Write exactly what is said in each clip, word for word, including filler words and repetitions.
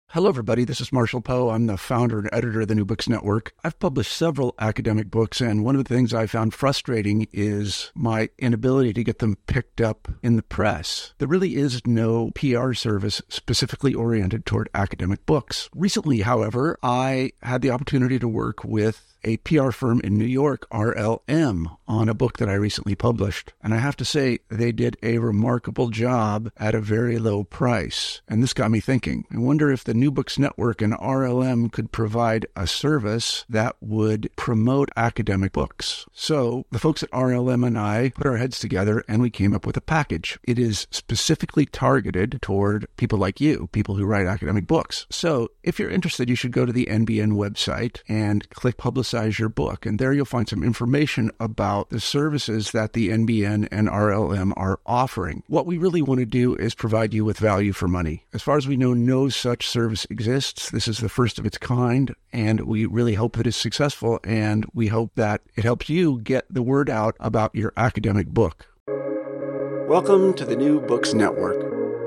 Hello, everybody. This is Marshall Poe. I'm the founder and editor of the New Books Network. I've published several academic books, and one of the things I found frustrating is my inability to get them picked up in the press. There really is no P R service specifically oriented toward academic books. Recently, however, I had the opportunity to work with a P R firm in New York, R L M, on a book that I recently published. And I have to say, they did a remarkable job at a very low price. And this got me thinking. I wonder if the New Books Network and R L M could provide a service that would promote academic books. So the folks at R L M and I put our heads together and we came up with a package. It is specifically targeted toward people like you, people who write academic books. So if you're interested, you should go to the N B N website and click Publicize your book. And there you'll find some information about the services that the N B N and R L M are offering. What we really want to do is provide you with value for money. As far as we know, no such service exists. This is the first of its kind, and we really hope that it's successful, and we hope that it helps you get the word out about your academic book. Welcome to the New Books Network.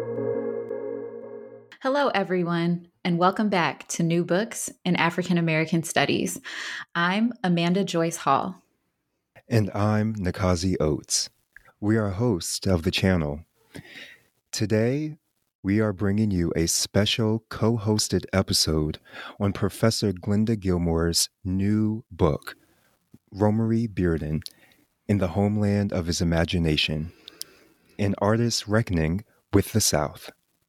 Hello, everyone, and welcome back to New Books in African American Studies. I'm Amanda Joyce Hall. And I'm Nkazi Oates. We are hosts of the channel. Today, we are bringing you a special co-hosted episode on Professor Glenda Gilmore's new book, Romare Bearden, In the Homeland of His Imagination, An Artist's Reckoning with the South.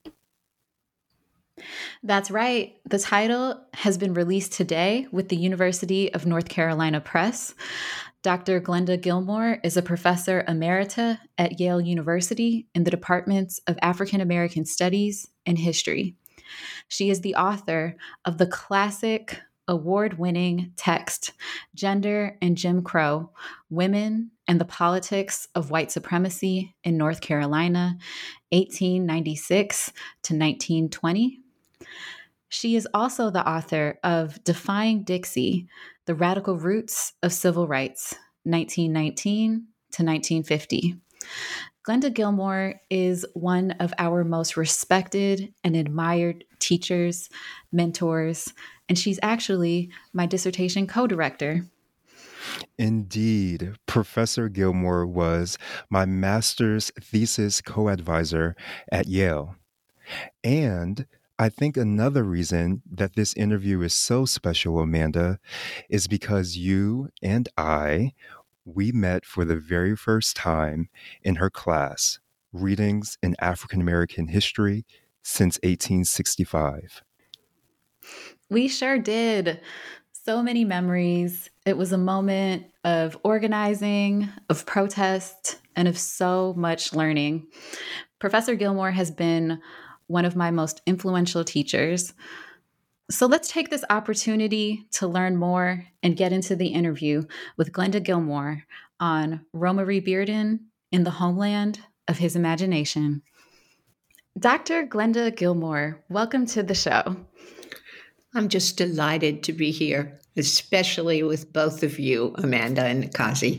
That's right. The title has been released today with the University of North Carolina Press. Doctor Glenda Gilmore is a professor emerita at Yale University in the departments of African American Studies and History. She is the author of the classic award-winning text, Gender and Jim Crow, Women and the Politics of White Supremacy in North Carolina, eighteen ninety-six to nineteen twenty. She is also the author of Defying Dixie, The Radical Roots of Civil Rights, nineteen nineteen to nineteen fifty. Glenda Gilmore is one of our most respected and admired teachers, mentors, and she's actually my dissertation co-director. Indeed, Professor Gilmore was my master's thesis co-advisor at Yale. And I think another reason that this interview is so special, Amanda, is because you and I, we met for the very first time in her class, Readings in African American History since eighteen sixty-five. We sure did. So many memories. It was a moment of organizing, of protest, and of so much learning. Professor Gilmore has been one of my most influential teachers. So let's take this opportunity to learn more and get into the interview with Glenda Gilmore on Romare Bearden, In the Homeland of His Imagination. Doctor Glenda Gilmore, welcome to the show. I'm just delighted to be here, especially with both of you, Amanda and Nkazi.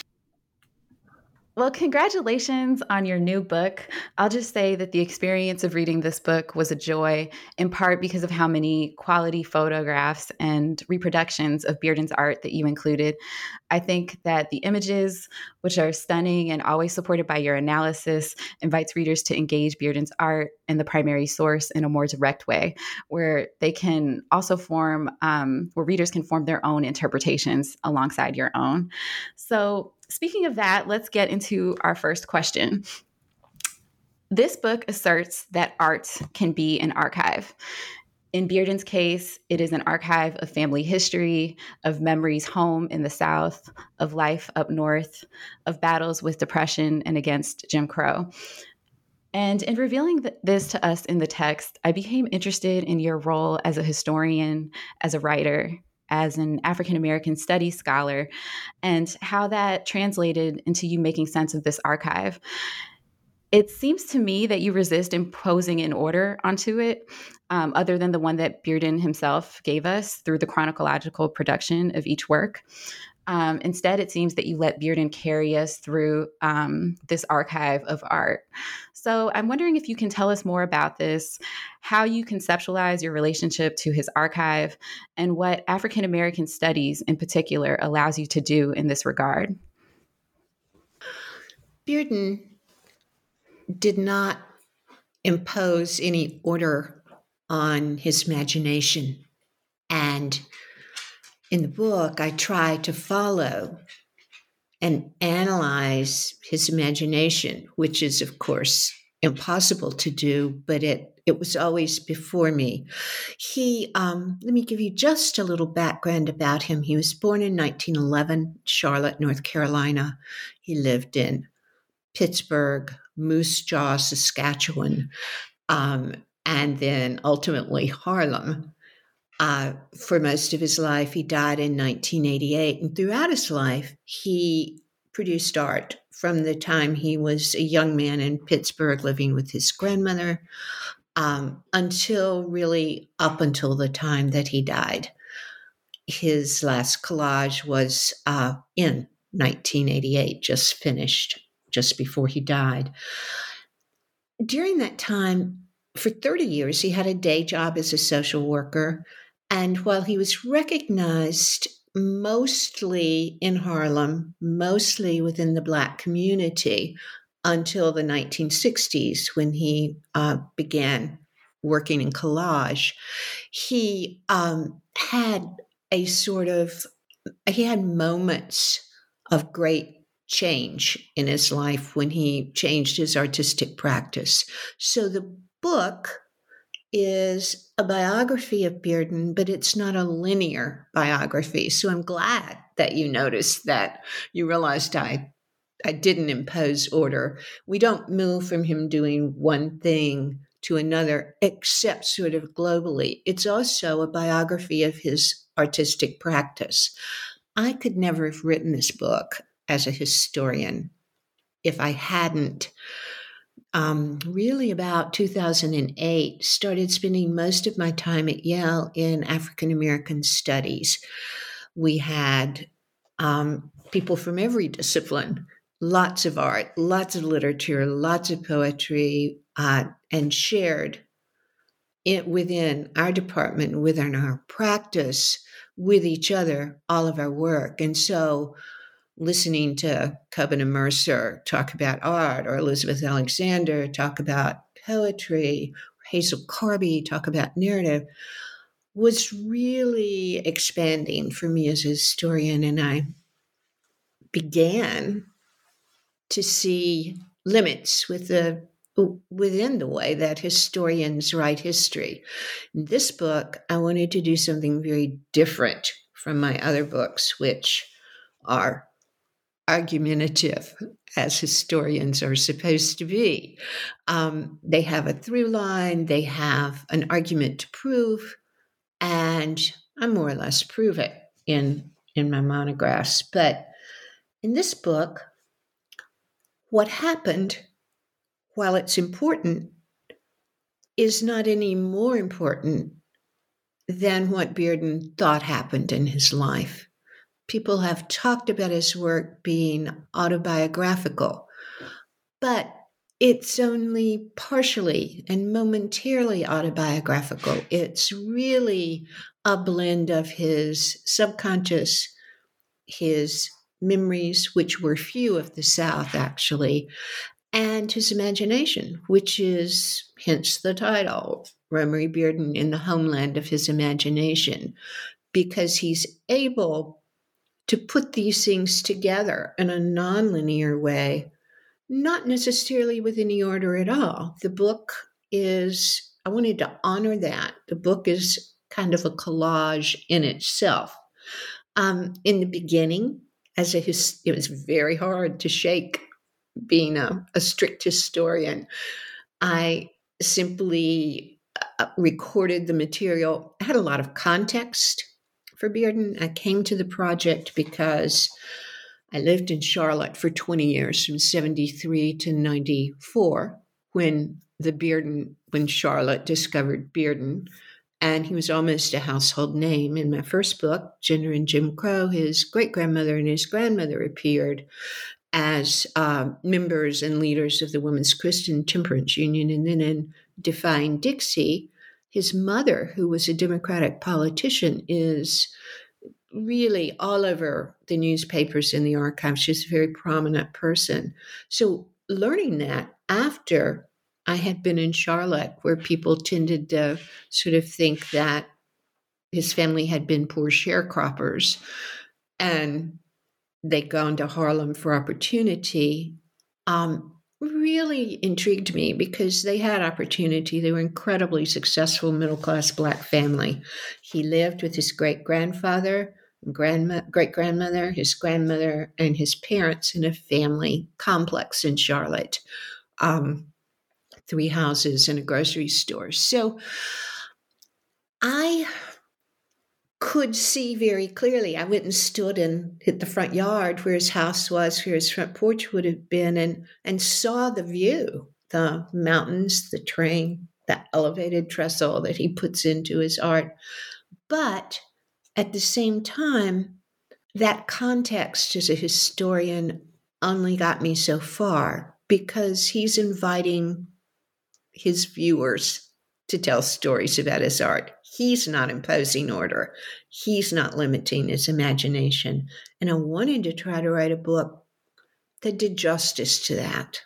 Well, congratulations on your new book. I'll just say that the experience of reading this book was a joy, in part because of how many quality photographs and reproductions of Bearden's art that you included. I think that the images, which are stunning and always supported by your analysis, invites readers to engage Bearden's art and the primary source in a more direct way, where they can also form, um, where readers can form their own interpretations alongside your own. So speaking of that, let's get into our first question. This book asserts that art can be an archive. In Bearden's case, it is an archive of family history, of memories home in the South, of life up north, of battles with depression and against Jim Crow. And in revealing th- this to us in the text, I became interested in your role as a historian, as a writer, as an African American studies scholar, and how that translated into you making sense of this archive. It seems to me that you resist imposing an order onto it, um, other than the one that Bearden himself gave us through the chronological production of each work. Um, instead, it seems that you let Bearden carry us through um, this archive of art. So I'm wondering if you can tell us more about this, how you conceptualize your relationship to his archive, and what African American studies in particular allows you to do in this regard. Bearden did not impose any order on his imagination. And in the book, I try to follow and analyze his imagination, which is, of course, impossible to do, but it it was always before me. He, um, let me give you just a little background about him. He was born in nineteen eleven, Charlotte, North Carolina. He lived in Pittsburgh, Moose Jaw, Saskatchewan, um, and then ultimately Harlem. Uh, for most of his life, he died in nineteen eighty-eight. And throughout his life, he produced art from the time he was a young man in Pittsburgh living with his grandmother um, until really up until the time that he died. His last collage was uh, in nineteen eighty-eight, just finished, just before he died. During that time, for thirty years, he had a day job as a social worker. And while he was recognized mostly in Harlem, mostly within the Black community, until the nineteen sixties when he uh, began working in collage, he um, had a sort of, he had moments of great change in his life when he changed his artistic practice. So the book is a biography of Bearden, but it's not a linear biography. So I'm glad that you noticed that. You realized I I didn't impose order. We don't move from him doing one thing to another, except sort of globally. It's also a biography of his artistic practice. I could never have written this book as a historian if I hadn't Um, really about two thousand eight, started spending most of my time at Yale in African American studies. We had um, people from every discipline, lots of art, lots of literature, lots of poetry, uh, and shared it within our department, within our practice, with each other, all of our work. And so listening to Kobina Mercer talk about art, or Elizabeth Alexander talk about poetry, or Hazel Carby talk about narrative, was really expanding for me as a historian. And I began to see limits with the within the way that historians write history. In this book, I wanted to do something very different from my other books, which are argumentative, as historians are supposed to be. Um, they have a through line, they have an argument to prove, and I more or less prove it in, in my monographs. But in this book, what happened, while it's important, is not any more important than what Bearden thought happened in his life. People have talked about his work being autobiographical, but it's only partially and momentarily autobiographical. It's really a blend of his subconscious, his memories, which were few of the South, actually, and his imagination, which is hence the title, Romare Bearden in the Homeland of His Imagination, because he's able to put these things together in a nonlinear way, not necessarily with any order at all. The book is, I wanted to honor that. The book is kind of a collage in itself. Um, in the beginning, as a his, it was very hard to shake being a, a strict historian. I simply uh, recorded the material. I had a lot of context for Bearden. I came to the project because I lived in Charlotte for twenty years, from seventy-three to ninety-four, when the Bearden, when Charlotte discovered Bearden, and he was almost a household name. In my first book, Gender and Jim Crow, his great-grandmother and his grandmother appeared. as uh, members and leaders of the Women's Christian Temperance Union. And then in Defying Dixie, his mother, who was a Democratic politician, is really all over the newspapers and the archives. She's a very prominent person. So learning that after I had been in Charlotte, where people tended to sort of think that his family had been poor sharecroppers and they'd gone to Harlem for opportunity, um, really intrigued me because they had opportunity. They were incredibly successful middle-class Black family. He lived with his great-grandfather, grandma, great-grandmother, his grandmother, and his parents in a family complex in Charlotte. Um, three houses and a grocery store. So I could see very clearly. I went and stood and hit the front yard where his house was, where his front porch would have been, and, and saw the view, the mountains, the train, that elevated trestle that he puts into his art. But at the same time, that context as a historian only got me so far because he's inviting his viewers to tell stories about his art. He's not imposing order. He's not limiting his imagination. And I wanted to try to write a book that did justice to that.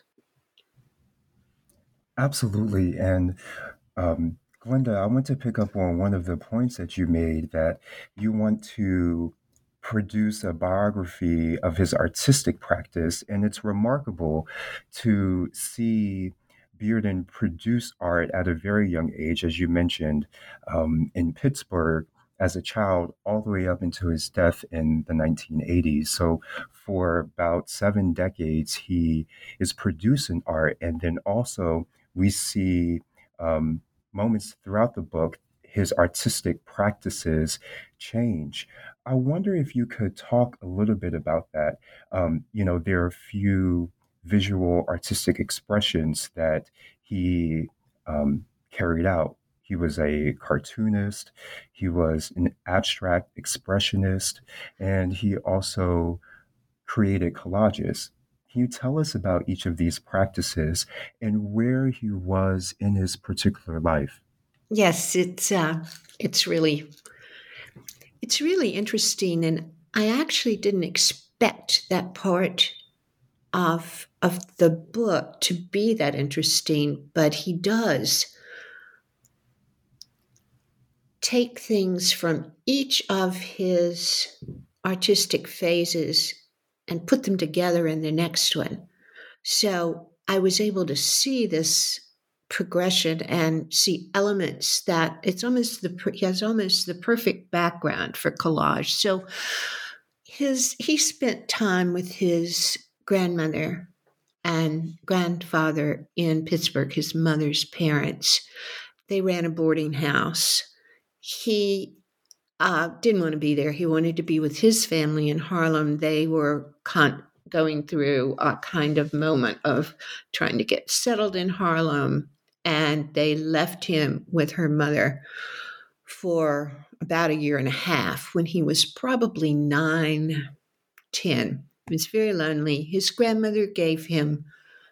Absolutely. And um, Glenda, I want to pick up on one of the points that you made, that you want to produce a biography of his artistic practice. And it's remarkable to see Bearden produce art at a very young age, as you mentioned, um, in Pittsburgh as a child, all the way up into his death in the nineteen eighties. So for about seven decades, he is producing art. And then also we see um, moments throughout the book, his artistic practices change. I wonder if you could talk a little bit about that. Um, you know, there are a few visual artistic expressions that he um, carried out. He was a cartoonist, he was an abstract expressionist, and he also created collages. Can you tell us about each of these practices and where he was in his particular life? Yes, it's uh, it's really it's really interesting, and I actually didn't expect that part of of the book to be that interesting, but he does take things from each of his artistic phases and put them together in the next one. So I was able to see this progression and see elements that it's almost the he has almost the perfect background for collage. So his he spent time with his grandmother and grandfather in Pittsburgh, his mother's parents. They ran a boarding house. He uh, didn't want to be there. He wanted to be with his family in Harlem. They were con- going through a kind of moment of trying to get settled in Harlem, and they left him with her mother for about a year and a half when he was probably nine, ten. He was very lonely. His grandmother gave him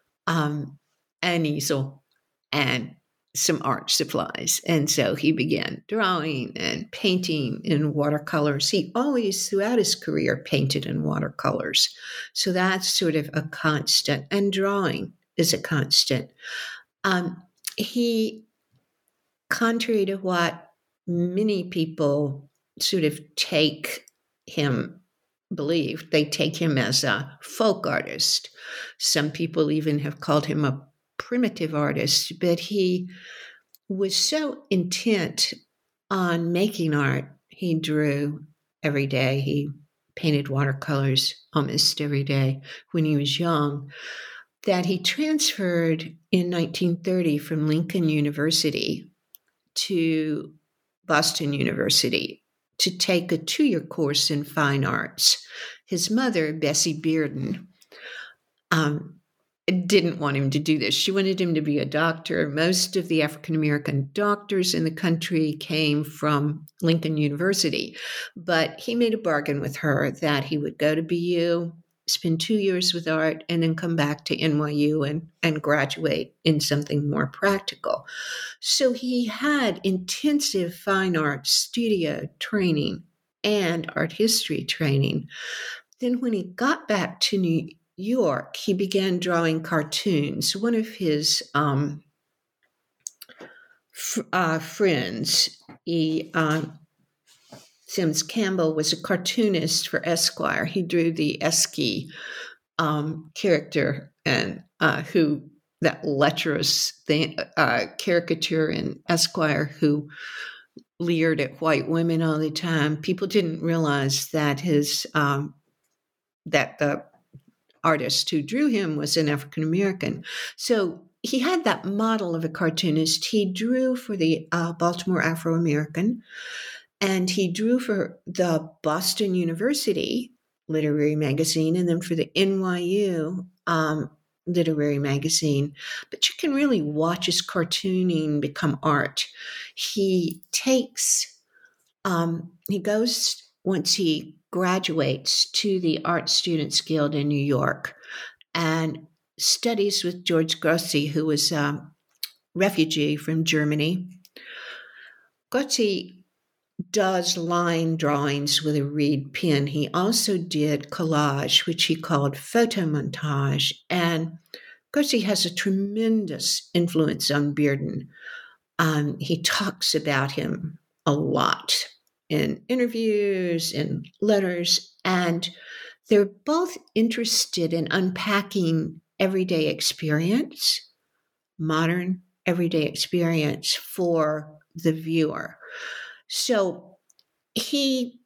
um, an easel and some art supplies. And so he began drawing and painting in watercolors. He always, throughout his career, painted in watercolors. So that's sort of a constant. And drawing is a constant. Um, he, contrary to what many people sort of take him, believe, they take him as a folk artist. Some people even have called him a primitive artist, but he was so intent on making art. He drew every day. He painted watercolors almost every day when he was young, that he transferred in nineteen thirty from Lincoln University to Boston University to take a two-year course in fine arts. His mother, Bessie Bearden, um, didn't want him to do this. She wanted him to be a doctor. Most of the African-American doctors in the country came from Lincoln University, but he made a bargain with her that he would go to B U spend two years with art, and then come back to N Y U and, and graduate in something more practical. So he had intensive fine arts studio training and art history training. Then when he got back to New York, he began drawing cartoons. One of his um, f- uh, friends, he, uh, Sims Campbell, was a cartoonist for Esquire. He drew the Esky um, character, and uh, who that lecherous thing, uh, caricature in Esquire who leered at white women all the time. People didn't realize that his um, that the artist who drew him was an African American. So he had that model of a cartoonist. He drew for the uh, Baltimore Afro American, and he drew for the Boston University Literary Magazine, and then for the N Y U um, Literary Magazine. But you can really watch his cartooning become art. He takes, um, he goes, once he graduates, to the Art Students Guild in New York and studies with George Grotzi, who was a refugee from Germany. Grotzi does line drawings with a reed pen. He also did collage, which he called photomontage. And Grotzi has a tremendous influence on Bearden. Um, he talks about him a lot in interviews, in letters, and they're both interested in unpacking everyday experience, modern everyday experience for the viewer. So he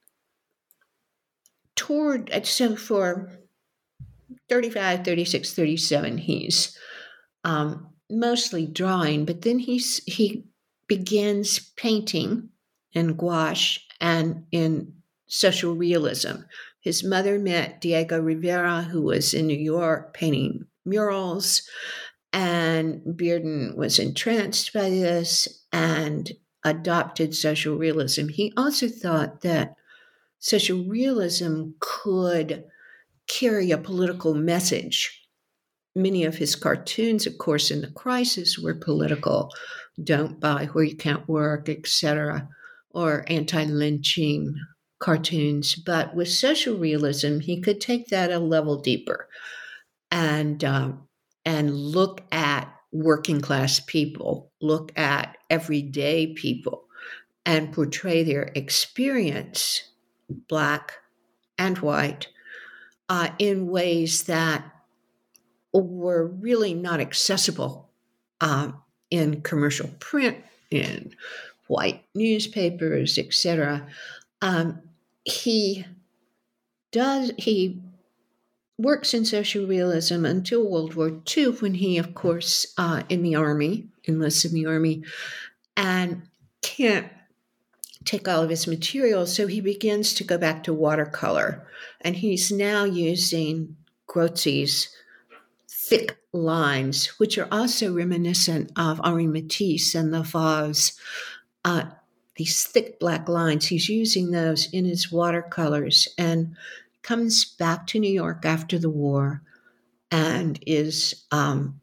toured, so for thirty-five, thirty-six, thirty-seven, he's um, mostly drawing, but then he's, he begins painting in gouache and in social realism. His mother met Diego Rivera, who was in New York painting murals, and Bearden was entranced by this and adopted social realism. He also thought that social realism could carry a political message. Many of his cartoons, of course, in the crisis were political. Don't buy where you can't work, et cetera, or anti-lynching cartoons. But with social realism, he could take that a level deeper and um, and look at working class people, look at everyday people, and portray their experience, Black and white, uh, in ways that were really not accessible uh, in commercial print, in white newspapers, et cetera. Um, he does, he works in social realism until World War Two, when he, of course, uh, in the army, enlists in the army, and can't take all of his materials, so he begins to go back to watercolor. And he's now using Grotzi's thick lines, which are also reminiscent of Henri Matisse and the Fauves. Uh, these thick black lines, he's using those in his watercolors, and comes back to New York after the war and is um,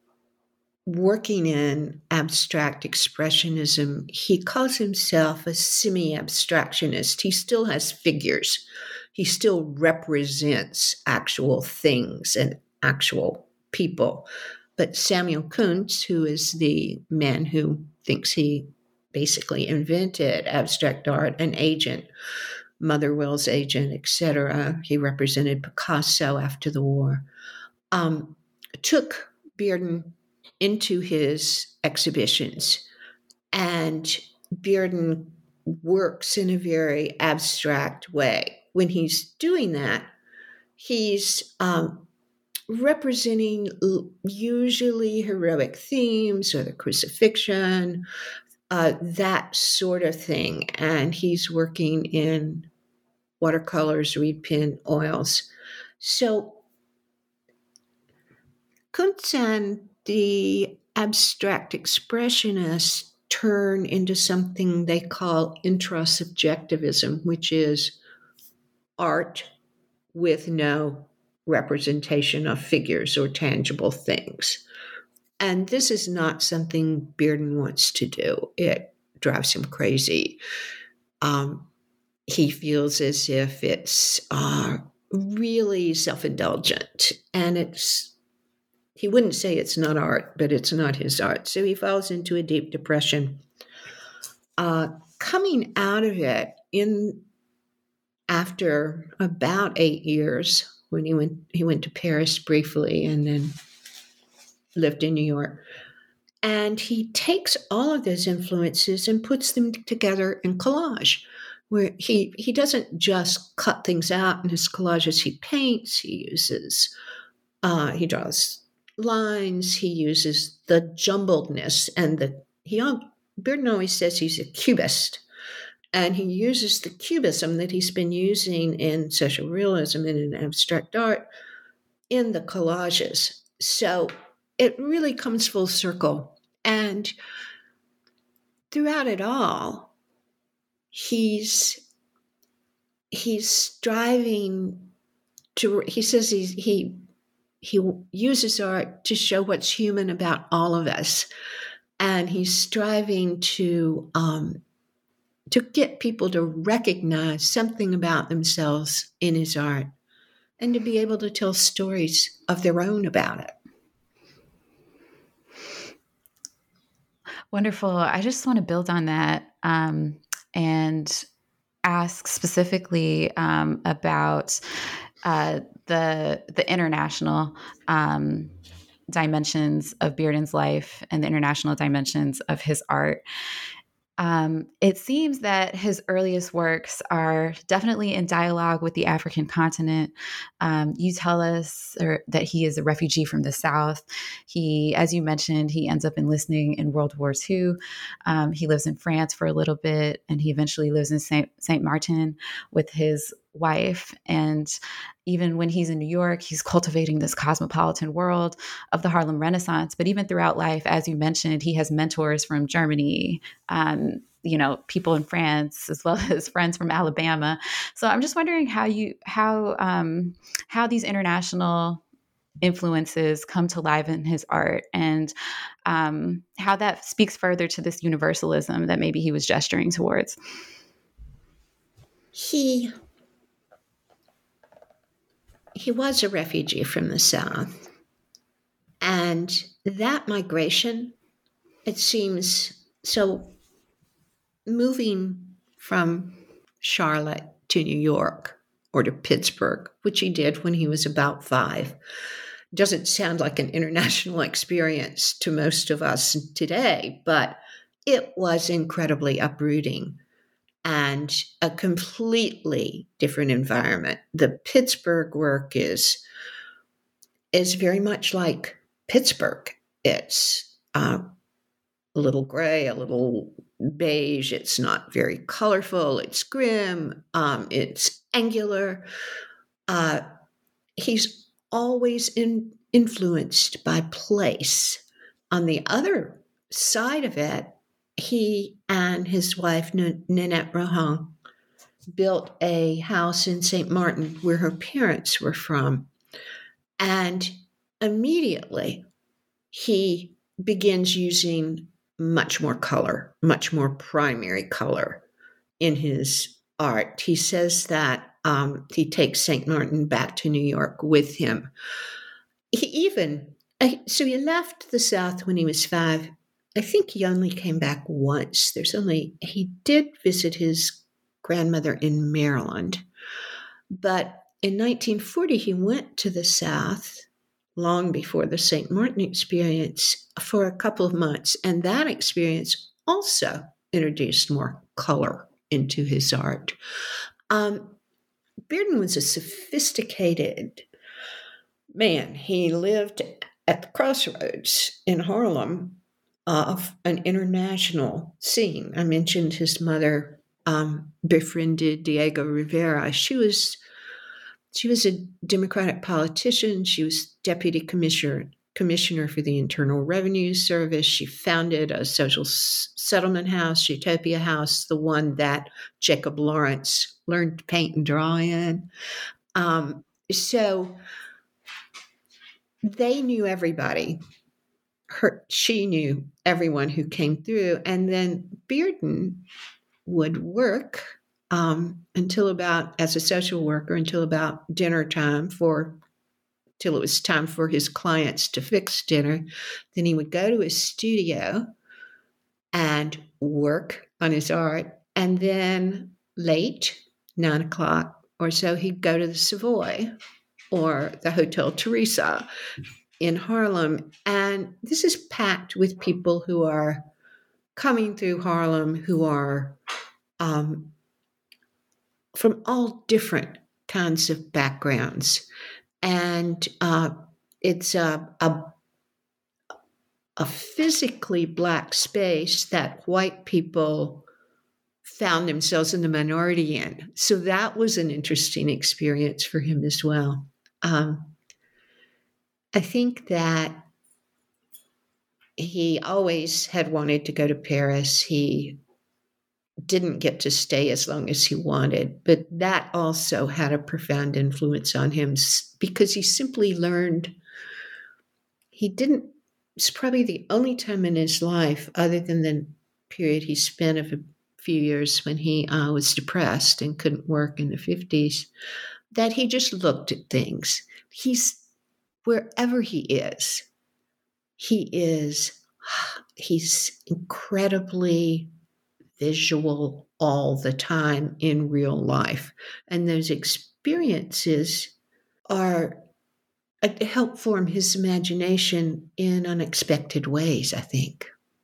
working in abstract expressionism. He calls himself a semi-abstractionist. He still has figures. He still represents actual things and actual people. But Samuel Kuntz, who is the man who thinks he basically invented abstract art, an agent, Motherwell's agent, et cetera, he represented Picasso after the war, um, took Bearden into his exhibitions. And Bearden works in a very abstract way. When he's doing that, he's um, representing usually heroic themes or the crucifixion, uh, that sort of thing. And he's working in watercolors, reed pen, oils. So Kuntz and the abstract expressionists turn into something they call intrasubjectivism, which is art with no representation of figures or tangible things. And this is not something Bearden wants to do. It drives him crazy. Um, he feels as if it's uh, really self-indulgent, and it's, he wouldn't say it's not art, but it's not his art. So he falls into a deep depression. Uh, coming out of it, in after about eight years, when he went, he went to Paris briefly and then lived in New York. And he takes all of those influences and puts them together in collage, where he, he doesn't just cut things out in his collages. He paints, he uses, uh, he draws lines, he uses the jumbledness and the, he, Bearden always says he's a cubist. And he uses the cubism that he's been using in social realism and in abstract art in the collages. So it really comes full circle. And throughout it all, he's he's striving to, he says he's, he he uses art to show what's human about all of us. And he's striving to um, to get people to recognize something about themselves in his art and to be able to tell stories of their own about it. Wonderful. I just want to build on that um, and ask specifically um, about uh, the the international um, dimensions of Bearden's life and the international dimensions of his art. Um, it seems that his earliest works are definitely in dialogue with the African continent. Um, you tell us or, that he is a refugee from the South. He, as you mentioned, he ends up enlisting in World War Two. Um, he lives in France for a little bit, and he eventually lives in Saint Saint Martin with his wife. And even when he's in New York, he's cultivating this cosmopolitan world of the Harlem Renaissance. But even throughout life, as you mentioned, he has mentors from Germany, um, you know, people in France, as well as friends from Alabama. So I'm just wondering how you, how, um, how these international influences come to life in his art, and um, how that speaks further to this universalism that maybe he was gesturing towards. He He was a refugee from the South. And that migration, it seems, so moving from Charlotte to New York or to Pittsburgh, which he did when he was about five, doesn't sound like an international experience to most of us today, but it was incredibly uprooting and a completely different environment. The Pittsburgh work is, is very much like Pittsburgh. It's uh, a little gray, a little beige. It's not very colorful. It's grim. Um, it's angular. Uh, he's always in, influenced by place. On the other side of it, he and his wife, Ninette Rohan, built a house in Saint Martin where her parents were from. And immediately he begins using much more color, much more primary color in his art. He says that um, he takes Saint Martin back to New York with him. He even, so he left the South when he was five. I think he only came back once. There's only, he did visit his grandmother in Maryland. But in nineteen forty, he went to the South long before the Saint Martin experience for a couple of months. And that experience also introduced more color into his art. Um, Bearden was a sophisticated man. He lived at the crossroads in Harlem of an international scene. I mentioned his mother um, befriended Diego Rivera. She was she was a Democratic politician. She was deputy commissioner commissioner for the Internal Revenue Service. She founded a social s- settlement house, Utopia House, the one that Jacob Lawrence learned to paint and draw in. Um, so they knew everybody. Her, she knew everyone who came through. And then Bearden would work um, until about, as a social worker, until about dinner time for, till it was time for his clients to fix dinner. Then he would go to his studio and work on his art. And then late, nine o'clock or so, he'd go to the Savoy or the Hotel Teresa in Harlem. And this is packed with people who are coming through Harlem, who are um, from all different kinds of backgrounds. And uh, it's a, a, a physically Black space that white people found themselves in the minority in. So that was an interesting experience for him as well. Um, I think that he always had wanted to go to Paris. He didn't get to stay as long as he wanted, but that also had a profound influence on him because he simply learned. He didn't, it's probably the only time in his life, other than the period he spent of a few years when he uh, was depressed and couldn't work in the fifties, that he just looked at things. He's, wherever he is, he is, he's incredibly visual all the time in real life. And those experiences are uh, help form his imagination in unexpected ways, I think.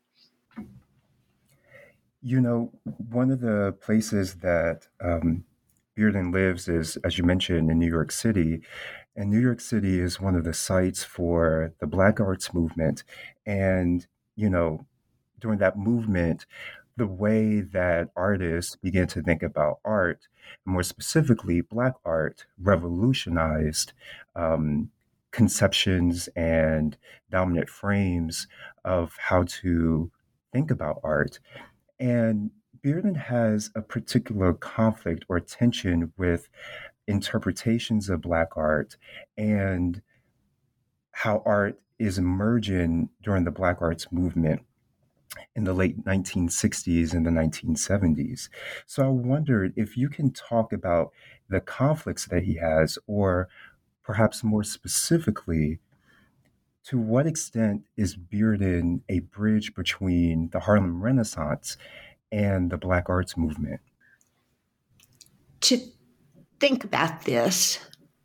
You know, one of the places that um, Bearden lives is, as you mentioned, in New York City. And New York City is one of the sites for the Black Arts Movement. And, you know, during that movement, the way that artists began to think about art, more specifically Black art, revolutionized um, conceptions and dominant frames of how to think about art. And Bearden has a particular conflict or tension with interpretations of Black art and how art is emerging during the Black arts movement in the late nineteen sixties and the nineteen seventies. So I wondered if you can talk about the conflicts that he has, or perhaps more specifically, to what extent is Bearden a bridge between the Harlem Renaissance and the Black arts movement? To think about this,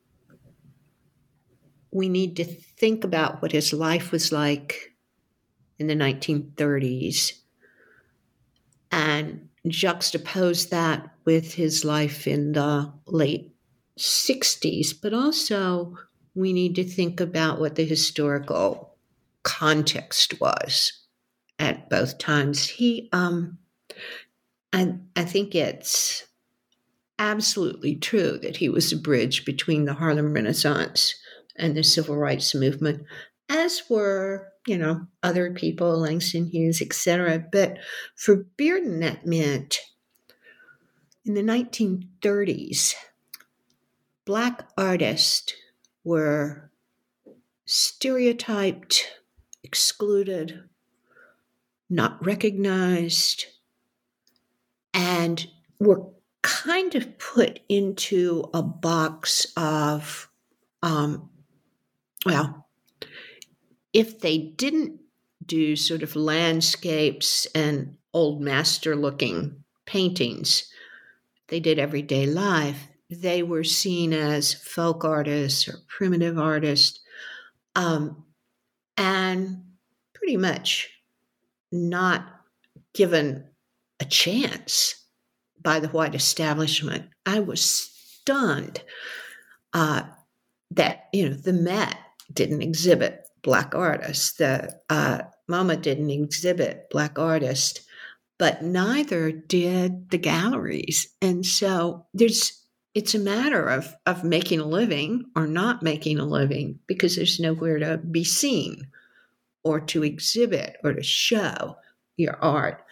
we need to think about what his life was like in the nineteen thirties and juxtapose that with his life in the late sixties. But also, we need to think about what the historical context was at both times. He, um, I, I think it's absolutely true that he was a bridge between the Harlem Renaissance and the Civil Rights Movement, as were, you know, other people, Langston Hughes, et cetera. But for Bearden, that meant in the nineteen thirties, Black artists were stereotyped, excluded, not recognized, and were kind of put into a box of, um, well, if they didn't do sort of landscapes and old master looking paintings, they did everyday life, they were seen as folk artists or primitive artists, um, and pretty much not given a chance by the white establishment. I was stunned uh, that, you know, the Met didn't exhibit Black artists, the uh, MoMA didn't exhibit Black artists, but neither did the galleries. And so there's it's a matter of, of making a living or not making a living, because there's nowhere to be seen or to exhibit or to show your art.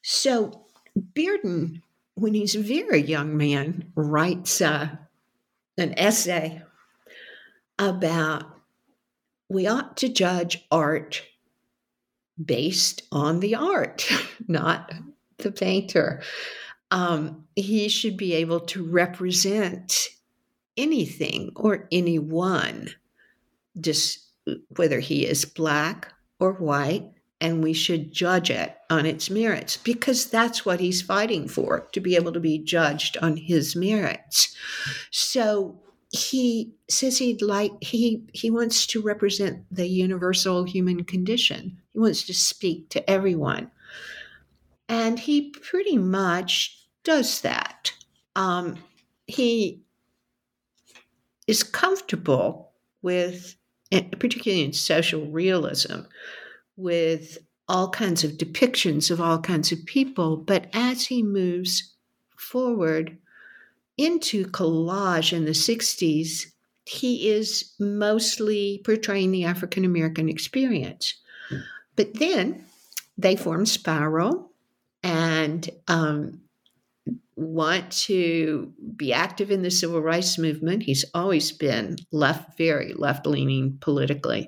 So Bearden, when he's a very young man, writes uh, an essay about we ought to judge art based on the art, not the painter. Um, he should be able to represent anything or anyone, just whether he is black or white, and we should judge it on its merits, because that's what he's fighting for, to be able to be judged on his merits. So he says he'd like he he wants to represent the universal human condition. He wants to speak to everyone, and he pretty much does that. Um, he is comfortable with, particularly in social realism, with all kinds of depictions of all kinds of people. But as he moves forward into collage in the sixties, he is mostly portraying the African American experience. But then they form Spiral and um, want to be active in the civil rights movement. He's always been left, very left-leaning politically.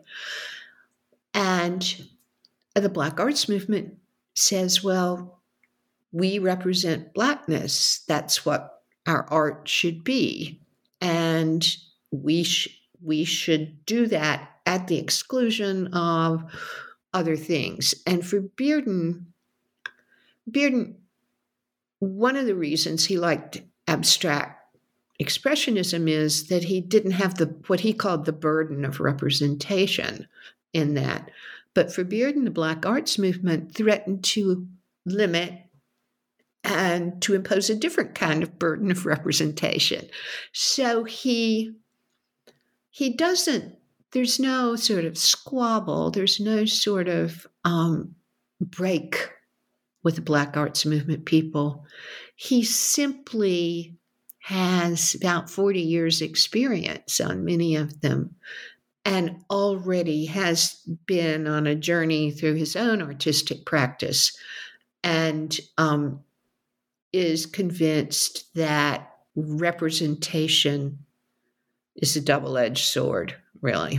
And the Black Arts Movement says, well, we represent Blackness. That's what our art should be. And we, sh- we should do that at the exclusion of other things. And for Bearden, Bearden, one of the reasons he liked abstract expressionism is that he didn't have the what he called the burden of representation in that. But for Bearden, the Black Arts Movement threatened to limit and to impose a different kind of burden of representation. So he he doesn't, there's no sort of squabble, there's no sort of um, break with the Black Arts Movement people. He simply has about forty years experience on many of them, and already has been on a journey through his own artistic practice, and um, is convinced that representation is a double-edged sword, really.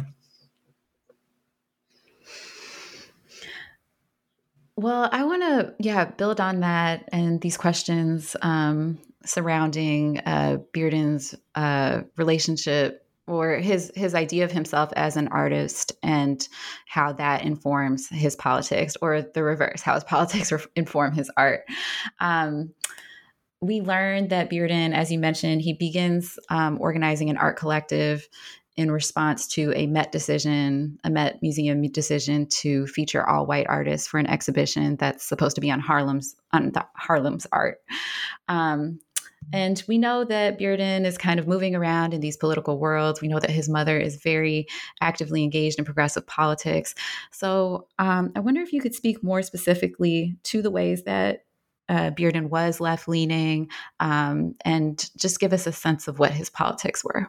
Well, I want to, yeah, build on that and these questions um, surrounding uh, Bearden's uh, relationship or his his idea of himself as an artist and how that informs his politics, or the reverse, how his politics inform his art. Um, we learned that Bearden, as you mentioned, he begins um, organizing an art collective in response to a Met decision, a Met Museum decision to feature all white artists for an exhibition that's supposed to be on Harlem's on the Harlem's art. Um, and we know that Bearden is kind of moving around in these political worlds. We know that his mother is very actively engaged in progressive politics. So um, I wonder if you could speak more specifically to the ways that uh, Bearden was left-leaning um, and just give us a sense of what his politics were.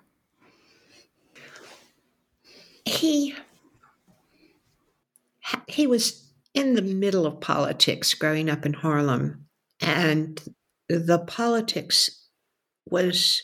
He he was in the middle of politics growing up in Harlem, and the politics was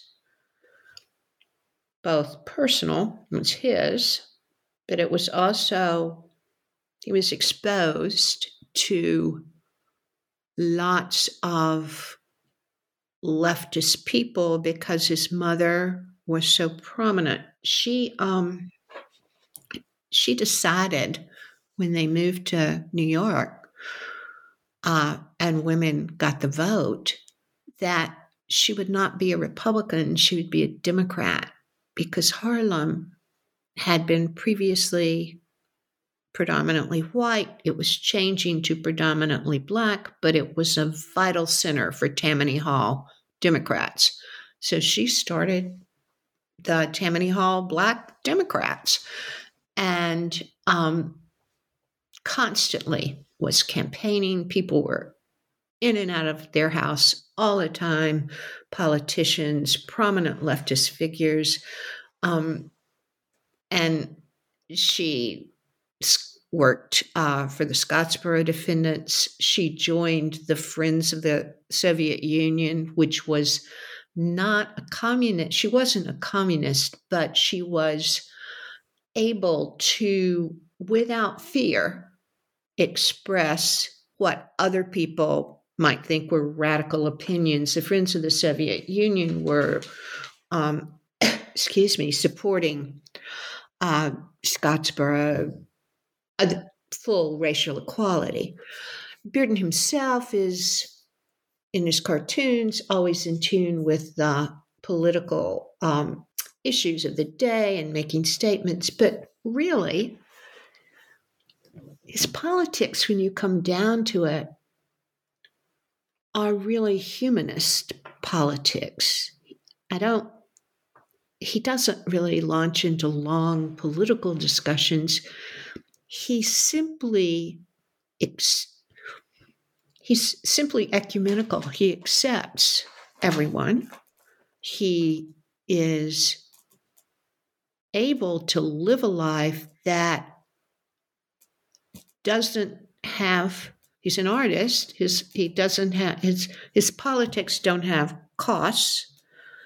both personal, it was his, but it was also, he was exposed to lots of leftist people because his mother was so prominent. She um she decided when they moved to New York uh, and women got the vote that she would not be a Republican, she would be a Democrat, because Harlem had been previously predominantly white. It was changing to predominantly Black, but it was a vital center for Tammany Hall Democrats. So she started the Tammany Hall Black Democrats, and um, constantly was campaigning. People were in and out of their house all the time, politicians, prominent leftist figures. Um, and she worked uh, for the Scottsboro defendants. She joined the Friends of the Soviet Union, which was not a communist. She wasn't a communist, but she was able to, without fear, express what other people might think were radical opinions. The Friends of the Soviet Union were, um, excuse me, supporting uh, Scottsboro, uh, full racial equality. Bearden himself is, in his cartoons, always in tune with the political um, issues of the day and making statements. But really, his politics, when you come down to it, are really humanist politics. I don't, he doesn't really launch into long political discussions. He simply, he's simply ecumenical. He accepts everyone. He is able to live a life that doesn't have, he's an artist, his he doesn't have, his his politics don't have costs,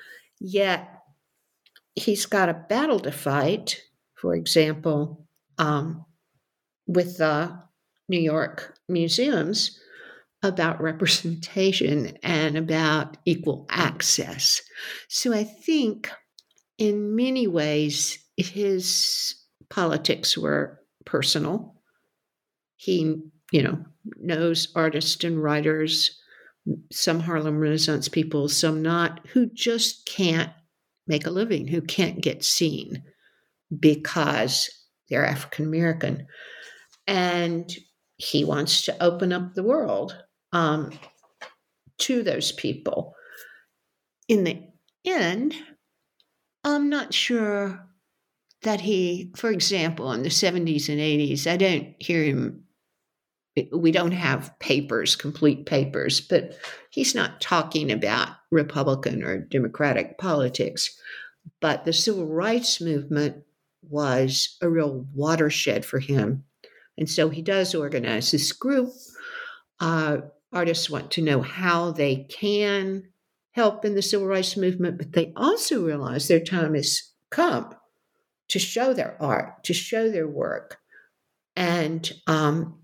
yet he's got a battle to fight, for example, um, with the New York museums about representation and about equal access. So I think in many ways his politics were personal. He, you know, knows artists and writers, some Harlem Renaissance people, some not, who just can't make a living, who can't get seen because they're African American. And he wants to open up the world um, to those people. In the end, I'm not sure that he, for example, in the seventies and eighties, I don't hear him, we don't have papers, complete papers, but he's not talking about Republican or Democratic politics. But the civil rights movement was a real watershed for him. And so he does organize this group. Uh, artists want to know how they can help in the civil rights movement, but they also realize their time has come to show their art, to show their work, and um,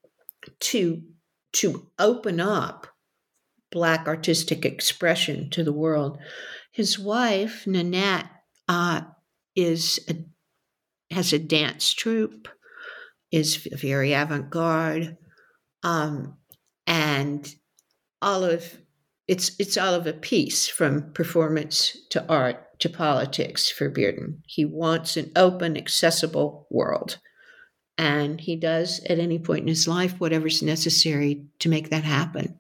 to, to open up Black artistic expression to the world. His wife, Nanette, uh, is a, has a dance troupe, is very avant-garde, um, and all of it's it's all of a piece, from performance to art to politics for Bearden. He wants an open, accessible world, and he does at any point in his life whatever's necessary to make that happen.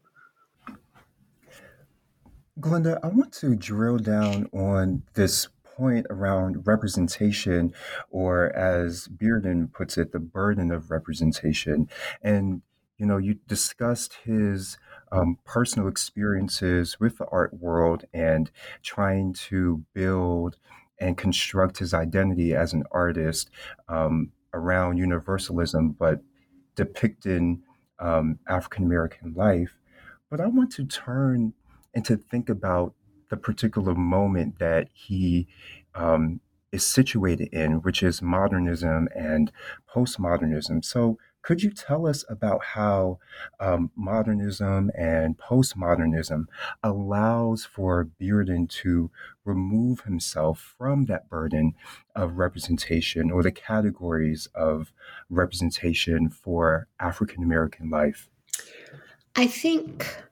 Glenda, I want to drill down on this point around representation, or as Bearden puts it, the burden of representation. And, you know, you discussed his um, personal experiences with the art world and trying to build and construct his identity as an artist um, around universalism, but depicting um, African American life. But I want to turn and to think about the particular moment that he um, is situated in, which is modernism and postmodernism. So could you tell us about how um, modernism and postmodernism allows for Bearden to remove himself from that burden of representation, or the categories of representation for African American life? I think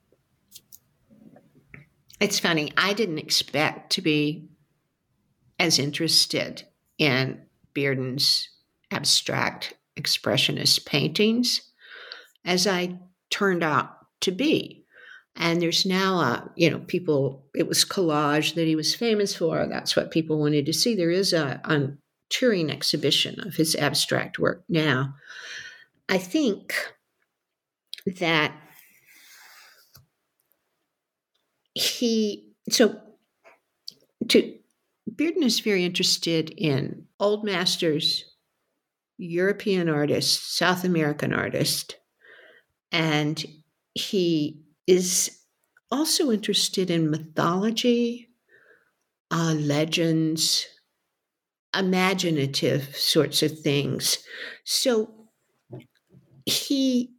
it's funny. I didn't expect to be as interested in Bearden's abstract expressionist paintings as I turned out to be. And there's now a, you know, people, it was collage that he was famous for. That's what people wanted to see. There is a, a touring exhibition of his abstract work now. I think that he, so to, Bearden is very interested in old masters, European artists, South American artists, and he is also interested in mythology, uh, legends, imaginative sorts of things. So he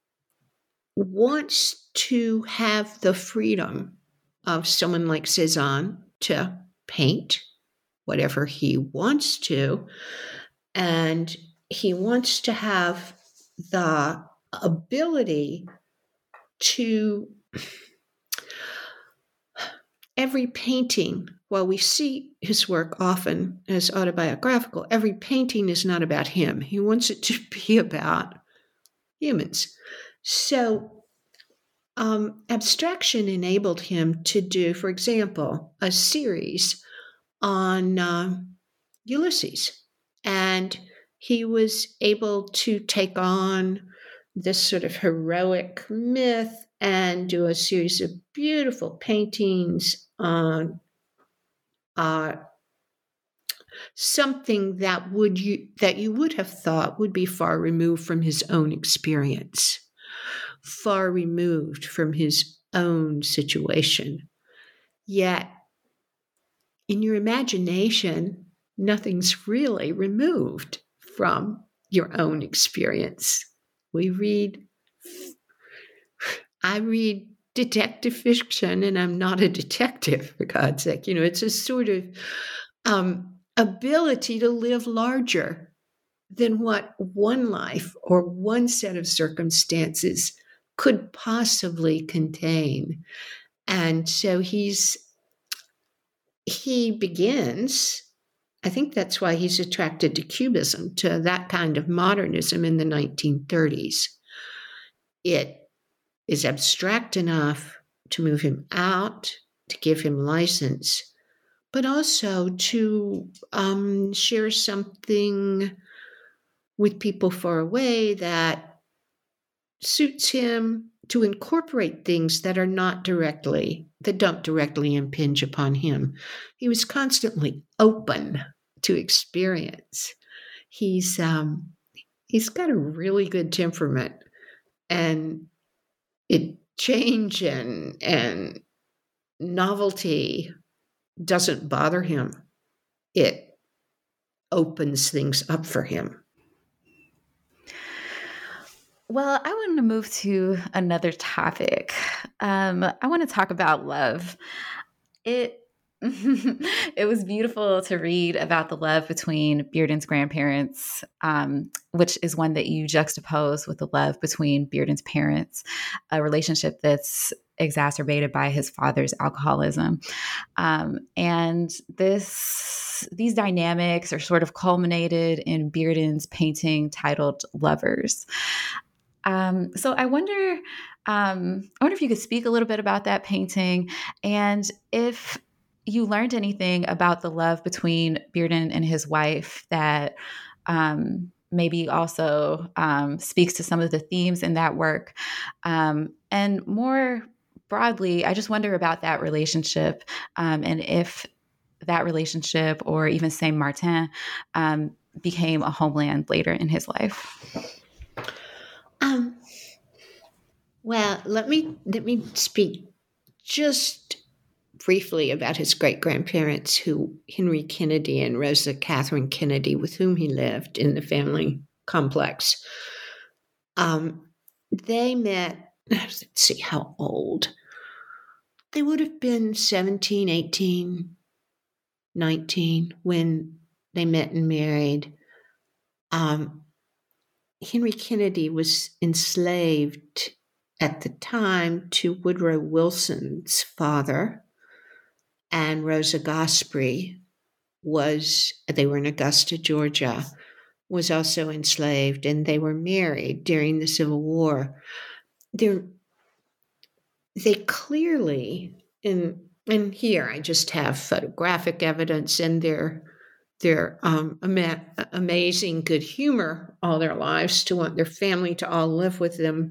wants to have the freedom of someone like Cezanne to paint whatever he wants to, and he wants to have the ability to every painting, while we see his work often as autobiographical, every painting is not about him. He wants it to be about humans. So um, abstraction enabled him to do, for example, a series on uh, Ulysses. And he was able to take on this sort of heroic myth and do a series of beautiful paintings on uh, something that would you that you would have thought would be far removed from his own experience, far removed from his own situation. Yet, in your imagination, nothing's really removed from your own experience. We read, I read detective fiction, and I'm not a detective, for God's sake. You know, it's a sort of um, ability to live larger than what one life or one set of circumstances could possibly contain. And so he's he begins, I think that's why he's attracted to Cubism, to that kind of modernism in the nineteen thirties. It is abstract enough to move him out, to give him license, but also to um, share something with people far away that suits him, to incorporate things that are not directly, that don't directly impinge upon him. He was constantly open to experience. He's um, he's got a really good temperament, and it change and and novelty doesn't bother him. It opens things up for him. Well, I want to move to another topic. Um, I want to talk about love. It it was beautiful to read about the love between Bearden's grandparents, um, which is one that you juxtapose with the love between Bearden's parents, a relationship that's exacerbated by his father's alcoholism. Um, and this these dynamics are sort of culminated in Bearden's painting titled Lovers. Um, so I wonder, um, I wonder if you could speak a little bit about that painting, and if you learned anything about the love between Bearden and his wife that um, maybe also um, speaks to some of the themes in that work. Um, and more broadly, I just wonder about that relationship um, and if that relationship, or even Saint Martin, um, became a homeland later in his life. Um, well, let me let me speak just briefly about his great-grandparents, who Henry Kennedy and Rosa Catherine Kennedy, with whom he lived in the family complex. Um, they met, let's see how old. They would have been seventeen, eighteen, nineteen when they met and married. Um, Henry Kennedy was enslaved at the time to Woodrow Wilson's father, and Rosa Gosprey was, they were in Augusta, Georgia, was also enslaved, and they were married during the Civil War. They're, they clearly, and, and here I just have photographic evidence, and their their um, ama- amazing good humor all their lives, to want their family to all live with them,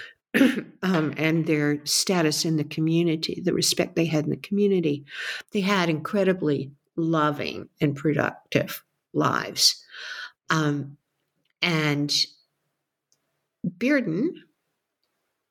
um, and their status in the community, the respect they had in the community. They had incredibly loving and productive lives. Um, and Bearden,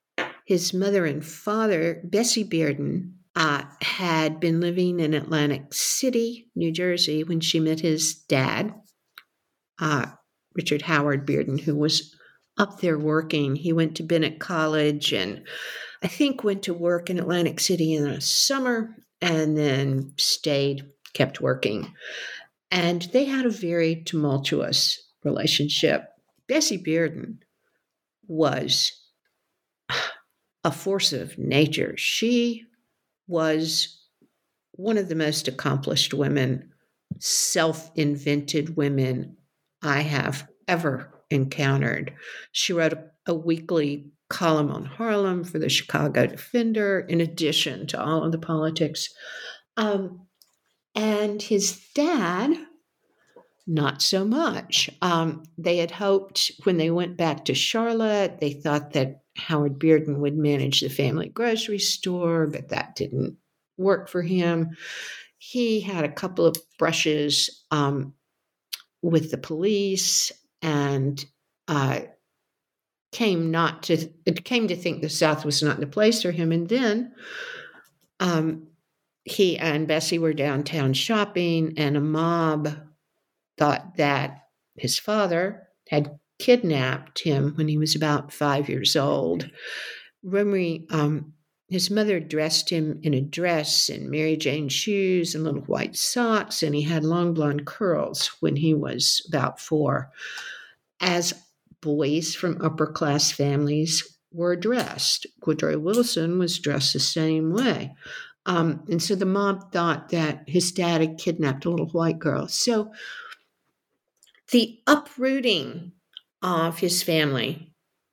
his mother and father, Bessie Bearden, uh, had been living in Atlantic City, New Jersey, when she met his dad, uh, Richard Howard Bearden, who was up there working. He went to Bennett College and I think went to work in Atlantic City in the summer and then stayed, kept working. And they had a very tumultuous relationship. Bessie Bearden was a force of nature. She was one of the most accomplished women, self-invented women I have ever encountered. She wrote a, a weekly column on Harlem for the Chicago Defender, in addition to all of the politics. Um, and his dad, not so much. Um, they had hoped when they went back to Charlotte, they thought that Howard Bearden would manage the family grocery store, but that didn't work for him. He had a couple of brushes um, with the police and uh, came not to it came to think the South was not the place for him. And then um, he and Bessie were downtown shopping, and a mob thought that his father had kidnapped him when he was about five years old. Rumry, um, his mother dressed him in a dress and Mary Jane shoes and little white socks, and he had long blonde curls when he was about four, as boys from upper-class families were dressed. Woodrow Wilson was dressed the same way. Um, and so the mob thought that his dad had kidnapped a little white girl. So the uprooting of his family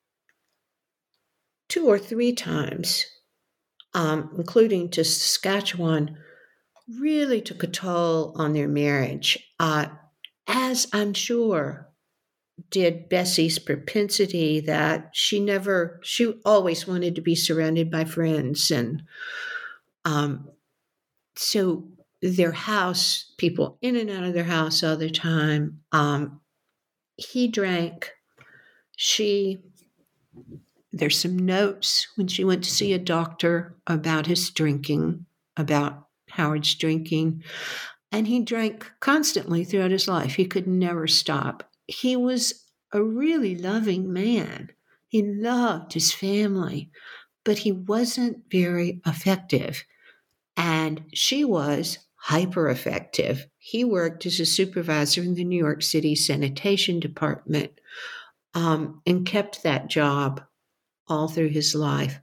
two or three times, um, including to Saskatchewan, really took a toll on their marriage, uh, as I'm sure did Bessie's propensity that she never, she always wanted to be surrounded by friends. And um, so their house, people in and out of their house all the time. Um, he drank. She, there's some notes when she went to see a doctor about his drinking, about Howard's drinking, and he drank constantly throughout his life. He could never stop. He was a really loving man. He loved his family, but he wasn't very effective. And she was hyper effective. He worked as a supervisor in the New York City sanitation department um, and kept that job all through his life.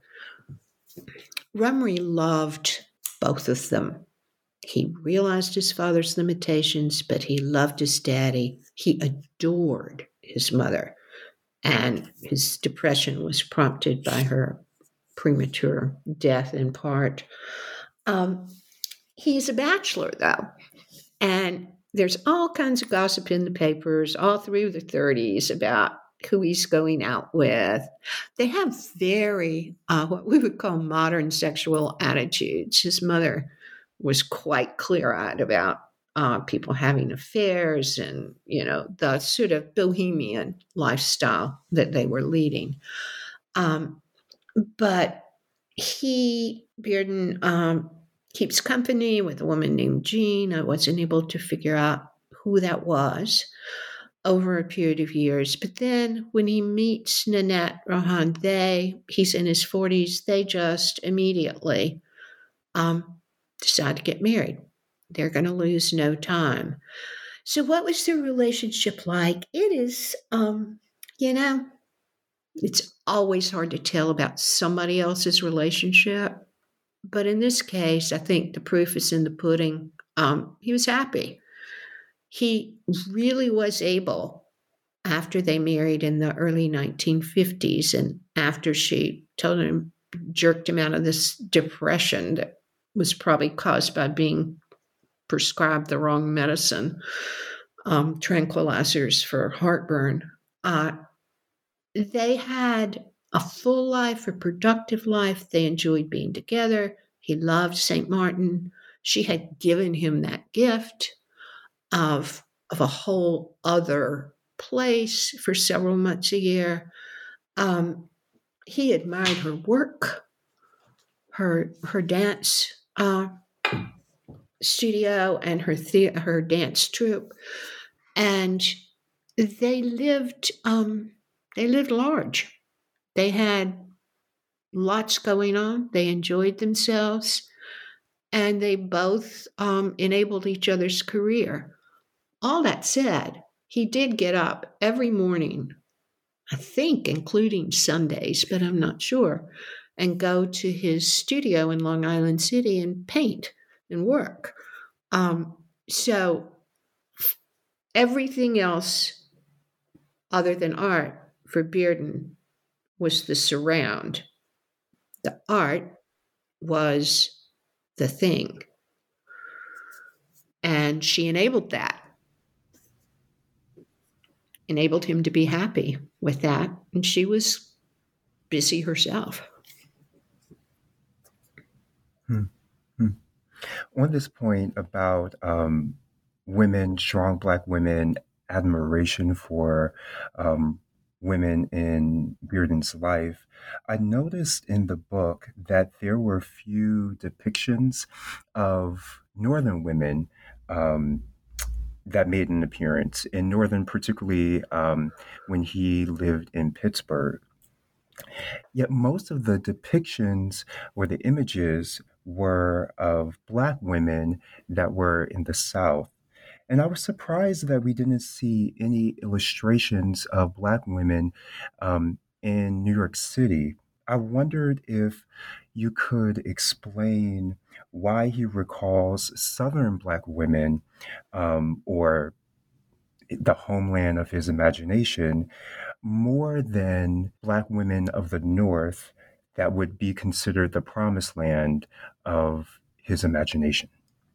Rumry loved both of them. He realized his father's limitations, but he loved his daddy. He adored his mother, and his depression was prompted by her premature death in part. Um, he's a bachelor, though, and there's all kinds of gossip in the papers all through the thirties about who he's going out with. They have very, uh, what we would call modern sexual attitudes. His mother was quite clear-eyed about uh, people having affairs and, you know, the sort of bohemian lifestyle that they were leading. Um, but he, Bearden, um, keeps company with a woman named Jean. I wasn't able to figure out who that was over a period of years. But then when he meets Nanette Rohan, they, he's in his forties, they just immediately um, decide to get married. They're going to lose no time. So what was their relationship like? It is, um, you know, it's always hard to tell about somebody else's relationship. But in this case, I think the proof is in the pudding. Um, he was happy. He really was able, after they married in the early nineteen fifties, and after she told him, jerked him out of this depression that was probably caused by being prescribed the wrong medicine, um, tranquilizers for heartburn. Uh, they had a full life, a productive life. They enjoyed being together. He loved Saint Martin. She had given him that gift of, of a whole other place for several months a year. Um, he admired her work, her her dance uh, studio, and her the- her dance troupe, and they lived um, they lived large. They had lots going on. They enjoyed themselves, and they both um, enabled each other's career. All that said, he did get up every morning, I think, including Sundays, but I'm not sure, and go to his studio in Long Island City and paint and work. Um, so everything else other than art for Bearden was the surround. The art was the thing. And she enabled that, enabled him to be happy with that. And she was busy herself. Hmm. Hmm. On this point about um, women, strong Black women, admiration for um, women in Bearden's life, I noticed in the book that there were few depictions of Northern women um, that made an appearance, in Northern, particularly um, when he lived in Pittsburgh. Yet most of the depictions or the images were of Black women that were in the South. And I was surprised that we didn't see any illustrations of Black women um, in New York City. I wondered if you could explain why he recalls Southern Black women um, or the homeland of his imagination more than Black women of the North that would be considered the promised land of his imagination.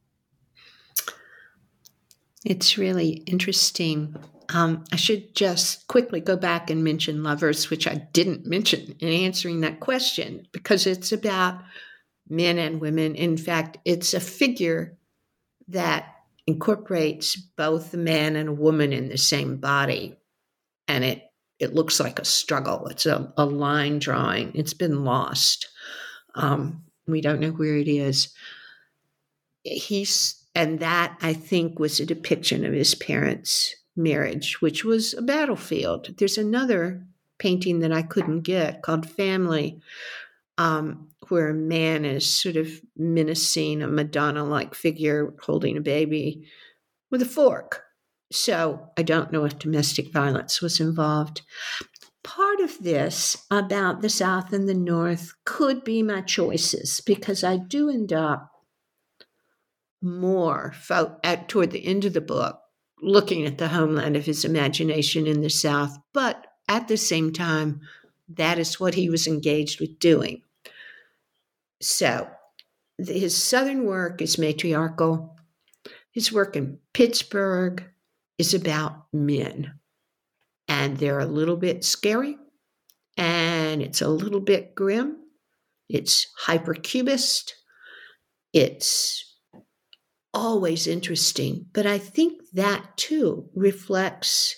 It's really interesting. Um, I should just quickly go back and mention Lovers, which I didn't mention in answering that question, because it's about men and women. In fact, it's a figure that incorporates both a man and a woman in the same body. And it, it looks like a struggle. It's a, a line drawing. It's been lost. Um, we don't know where it is. He's And that, I think, was a depiction of his parents' marriage, which was a battlefield. There's another painting that I couldn't get called Family, um, where a man is sort of menacing a Madonna-like figure holding a baby with a fork. So I don't know if domestic violence was involved. Part of this about the South and the North could be my choices, because I do end up more fo- at toward the end of the book looking at the homeland of his imagination in the South, but at the same time, that is what he was engaged with doing. So the, his Southern work is matriarchal. His work in Pittsburgh is about men, and they're a little bit scary, and it's a little bit grim. It's hypercubist. It's always interesting. But I think that too reflects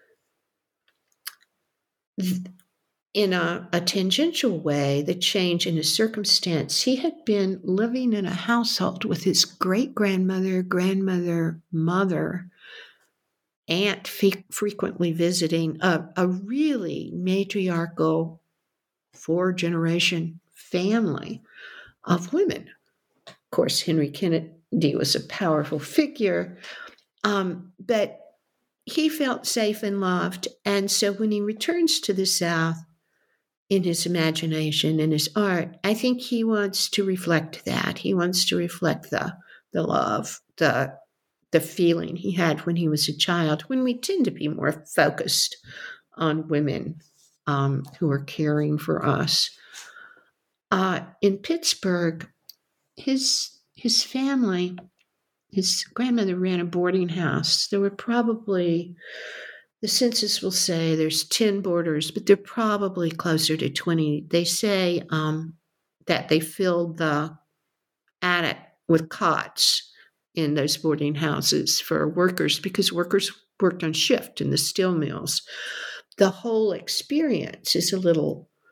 in a, a tangential way the change in his circumstance. He had been living in a household with his great-grandmother, grandmother, mother, aunt fe- frequently visiting, a, a really matriarchal four-generation family of women. Of course, Henry Kennedy was a powerful figure, um, but he felt safe and loved. And so when he returns to the South in his imagination and his art, I think he wants to reflect that. He wants to reflect the, the love, the, the feeling he had when he was a child, when we tend to be more focused on women um, who are caring for us. Uh, in Pittsburgh, his his family, his grandmother ran a boarding house. There were probably, the census will say there's ten boarders, but they're probably closer to twenty. They say um, that they filled the attic with cots in those boarding houses for workers, because workers worked on shift in the steel mills. The whole experience is a little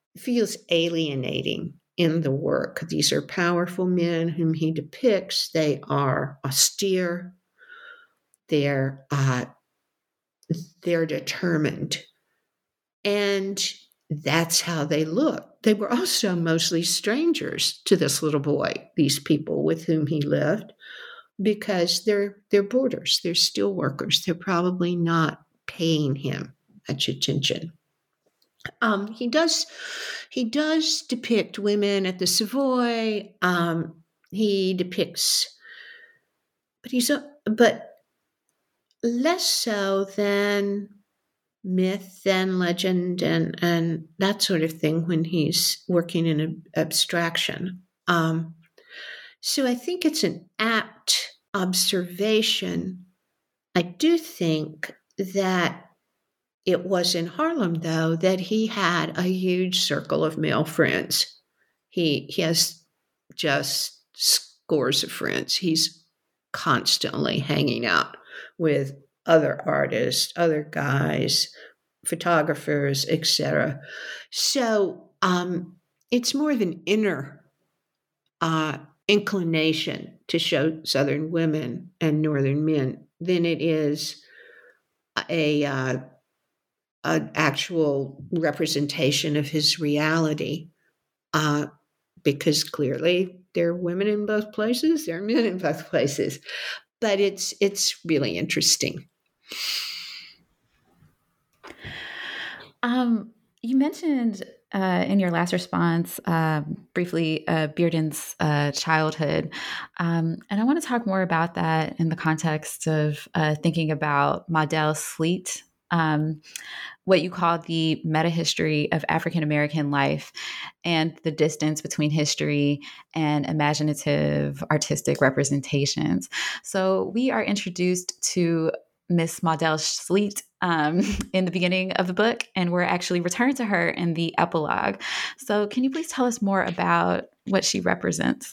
feels alienating in the work. These are powerful men whom he depicts. They are austere. They're uh, they're determined, and that's how they look. They were also mostly strangers to this little boy, these people with whom he lived, because they're they're boarders, they're steel workers. They're probably not paying him much attention. Um, he does he does depict women at the Savoy. Um, he depicts, but he's a, but less so than myth and legend and and that sort of thing when he's working in an abstraction. Um, so I think it's an apt observation. I do think that it was in Harlem, though, that he had a huge circle of male friends. He, he has just scores of friends. He's constantly hanging out with other artists, other guys, photographers, et cetera. So um, it's more of an inner uh, inclination to show Southern women and Northern men than it is a uh, an actual representation of his reality, uh, because clearly there are women in both places, there are men in both places. But it's it's really interesting. Um, you mentioned uh, in your last response um, briefly uh, Bearden's uh, childhood, um, and I want to talk more about that in the context of uh, thinking about Maudel Sleet, um, what you call the meta-history of African American life and the distance between history and imaginative artistic representations. So we are introduced to Miss Maudel Sleet um, in the beginning of the book, and we're actually returned to her in the epilogue. So can you please tell us more about what she represents?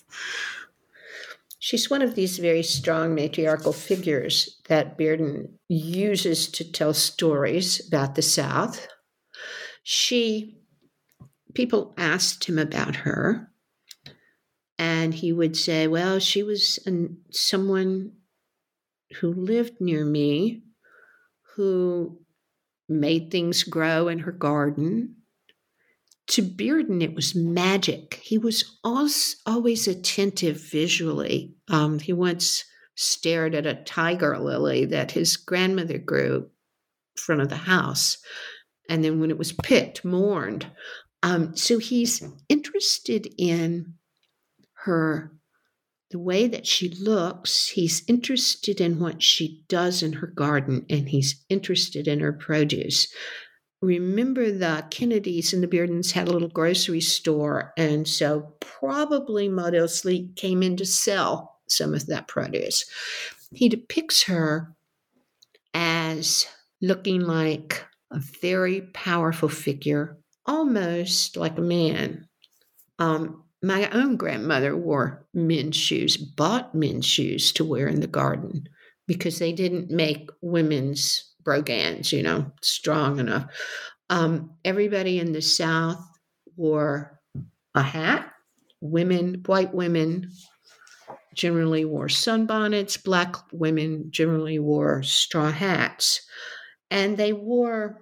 She's one of these very strong matriarchal figures that Bearden uses to tell stories about the South. She, people asked him about her, and he would say, well, she was an, someone who lived near me, who made things grow in her garden. To Bearden, it was magic. He was always, always attentive visually. Um, he once stared at a tiger lily that his grandmother grew in front of the house, and then when it was picked, mourned. Um, so he's interested in her, the way that she looks. He's interested in what she does in her garden, and he's interested in her produce. Remember, the Kennedys and the Beardens had a little grocery store, and so probably Maudel Sleet came in to sell some of that produce. He depicts her as looking like a very powerful figure, almost like a man. Um, my own grandmother wore men's shoes, bought men's shoes to wear in the garden because they didn't make women's brogans, you know, strong enough. Um, everybody in the South wore a hat. Women, white women generally wore sunbonnets. Black women generally wore straw hats. And they wore,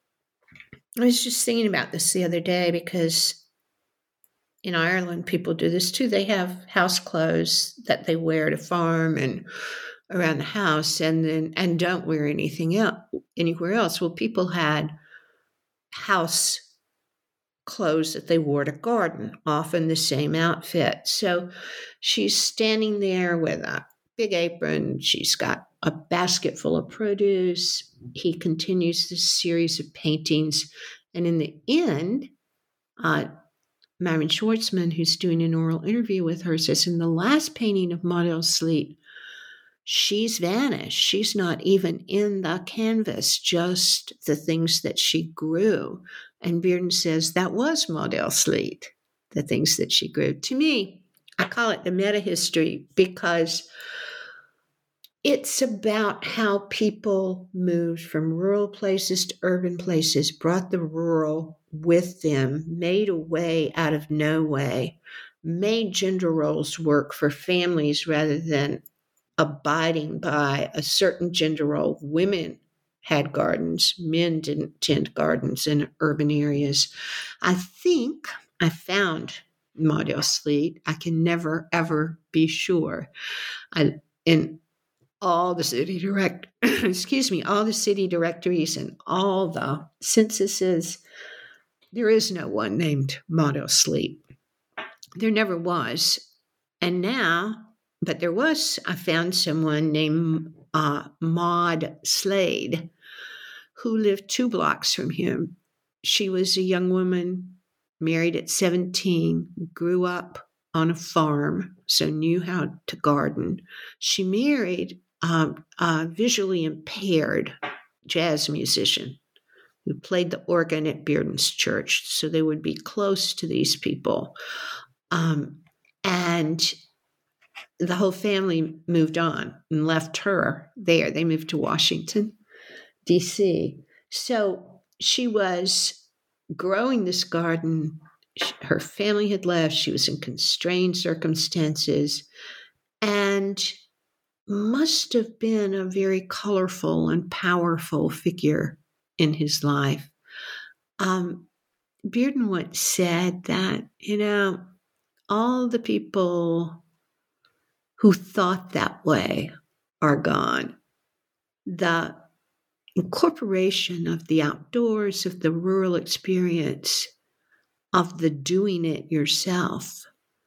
I was just thinking about this the other day because in Ireland, people do this too. They have house clothes that they wear to farm and around the house, and then and don't wear anything else anywhere else. Well, people had house clothes that they wore to garden, often the same outfit. So she's standing there with a big apron. She's got a basket full of produce. He continues this series of paintings, and in the end, uh, Myron Schwartzman, who's doing an oral interview with her, says in the last painting of Maudel Sleet, she's vanished. She's not even in the canvas, just the things that she grew. And Bearden says that was Maudel Sleet, the things that she grew. To me, I call it the meta-history because it's about how people moved from rural places to urban places, brought the rural with them, made a way out of no way, made gender roles work for families rather than abiding by a certain gender role. Women had gardens, men didn't tend gardens in urban areas. I think I found Maudie Sleet. I can never, ever be sure. I, in all the city direct, excuse me, all the city directories and all the censuses, there is no one named Maudie Sleet. There never was. And now, but there was, I found someone named uh, Maud Slade who lived two blocks from him. She was a young woman, married at seventeen, grew up on a farm, so knew how to garden. She married um, a visually impaired jazz musician who played the organ at Bearden's church, so they would be close to these people. Um, and the whole family moved on and left her there. They moved to Washington, D C. So she was growing this garden. Her family had left. She was in constrained circumstances and must have been a very colorful and powerful figure in his life. Um, Bearden once said that, you know, all the people who thought that way are gone. The incorporation of the outdoors, of the rural experience, of the doing it yourself